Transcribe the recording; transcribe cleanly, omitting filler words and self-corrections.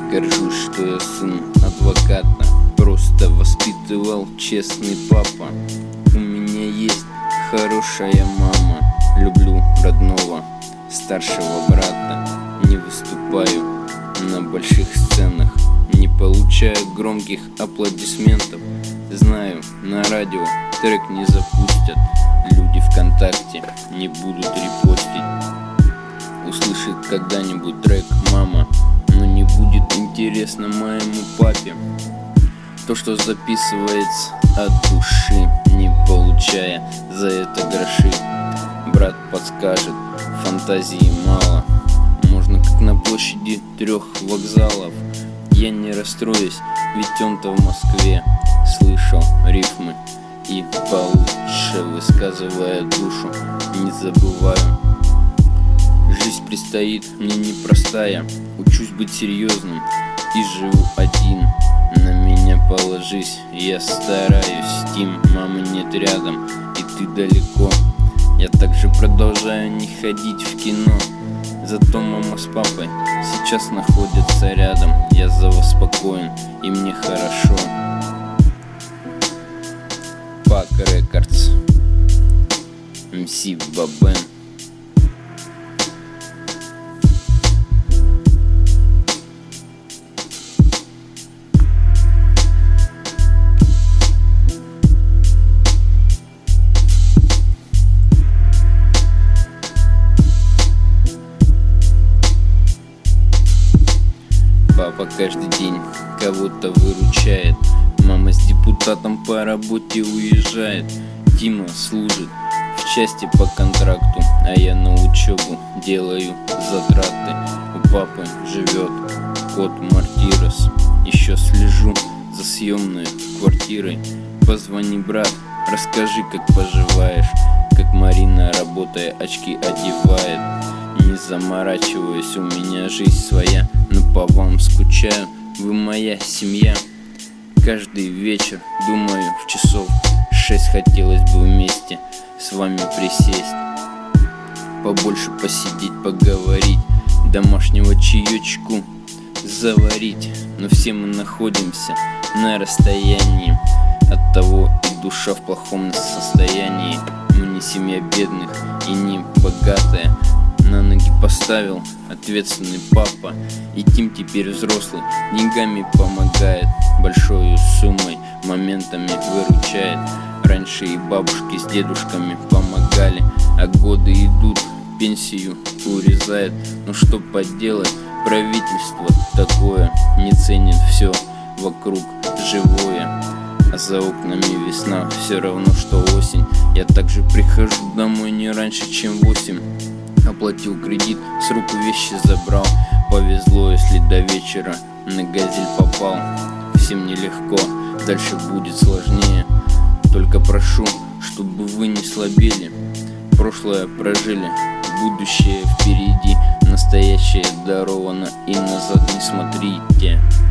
Горжусь, что я сын адвоката. Просто воспитывал честный папа. У меня есть хорошая мама. Люблю родного старшего брата. Не выступаю на больших сценах, не получаю громких аплодисментов. Знаю, на радио трек не запустят, люди ВКонтакте не будут репостить. Услышит когда-нибудь трек мама, но не будет интересно моему папе. То, что записывается от души, не получая за это гроши. Брат подскажет, фантазии мало, можно как на площади 3 вокзалов. Я не расстроюсь, ведь он-то в Москве слышал рифмы и получше, высказывая душу, не забываю. Жизнь предстоит мне непростая, учусь быть серьезным и живу один. На меня положись, я стараюсь, Тим, мамы нет рядом и ты далеко. Я также продолжаю не ходить в кино, зато мама с папой сейчас находятся рядом. Я за вас спокоен и мне хорошо. Пак Рекордс, МС Бабен. Папа каждый день кого-то выручает, мама с депутатом по работе уезжает. Тима служит в части по контракту, а я на учебу делаю затраты. У папы живет кот Мартирос, еще слежу за съемной квартирой. Позвони, брат, расскажи, как поживаешь, как Марина, работая, очки одевает. Не заморачиваюсь, у меня жизнь своя, но по вам скучаю, вы моя семья. Каждый вечер думаю, в часов 6 хотелось бы вместе с вами присесть, побольше посидеть, поговорить, домашнего чаечку заварить. Но все мы находимся на расстоянии, оттого и душа в плохом состоянии. Мы не семья бедных и не богатая, на ноги поставил ответственный папа. И Тим теперь взрослый, деньгами помогает, большой суммой моментами выручает. Раньше и бабушки с дедушками помогали, а годы идут, пенсию урезает. Но что поделать, правительство такое, не ценит все вокруг живое. А за окнами весна, все равно что осень. Я также прихожу домой не раньше, чем 8. Оплатил кредит, с рук вещи забрал. Повезло, если до вечера на газель попал. Всем нелегко, дальше будет сложнее. Только прошу, чтобы вы не слабели. Прошлое прожили, будущее впереди. Настоящее даровано и назад не смотрите.